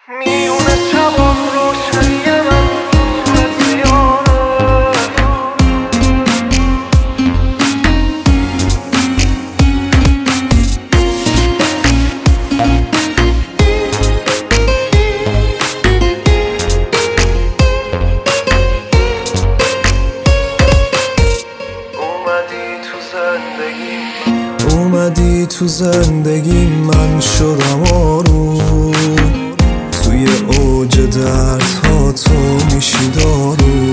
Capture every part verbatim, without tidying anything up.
میونه شبم روشنی من اومدی تو زندگی اومدی تو زندگی من شدم آروم، توی اوج دردها تو میشی دارو.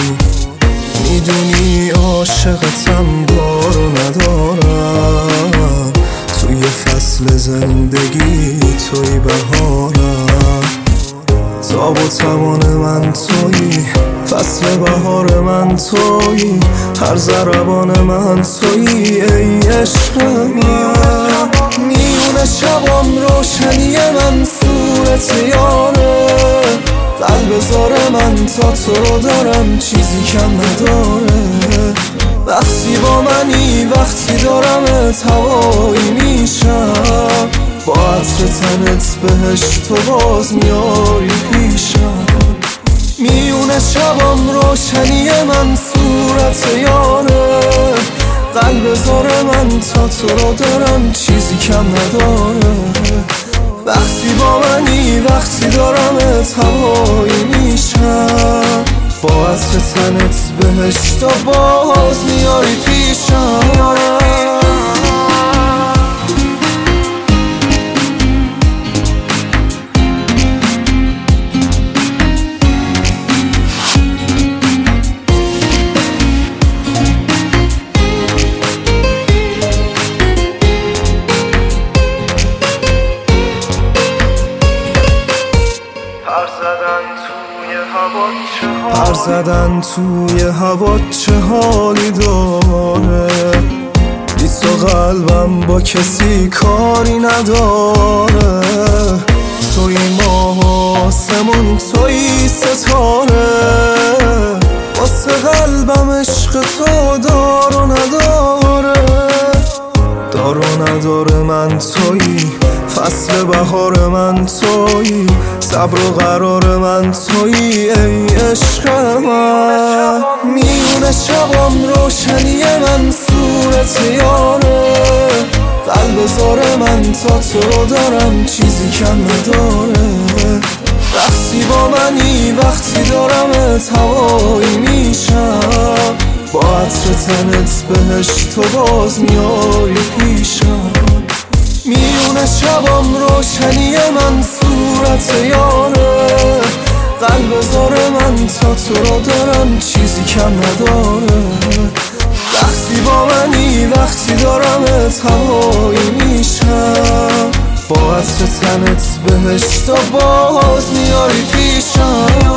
میدونی عاشقتم دارو ندارم، توی فصل زندگی توی بهارم. تاب و توان من توی، فصل بهار من توی، هر ضربان من توی ای عشق من. میونه شبم روشنی من صورت یاره، قلب زار من تا تو رو دارم چیزی کم نداره. وقتی با منی وقتی دارم هوایی میشم، با عطر تنت بهشت تو باز میاری پیشم. میونه شبم روشنی من صورت یاره، قلب زار من تا تو رو دارم چیزی کم نداره. وقتی با منی وقتی دارم هوایی میشم، با عطر تنت بهشت و باز میاری پیشم. پر زدن توی هوا چه حالی داره، بی تو قلبم با کسی کاری نداره. توی ماه و آسمون توی ستاره، واسه قلبم عشق تو دارو نداره. دارو نداره من توی، فصل بهار من توی، صبر و قرار من توی ای عشق من. میونه شبم روشنی من صورت یاره، قلب زار من تا تو رو دارم چیزی کم نداره. وقتی با منی وقتی دارم هوایی میشم، با عطر تنت بهشت تو باز میاری پیشم. میونه شبم روشنی من صورت یاره، قلب زار من تا تو رو دارم چیزی کم نداره. وقتی با منی وقتی دارم هوایی میشم، با عطر تنت بهشت و باز میاری پیشم.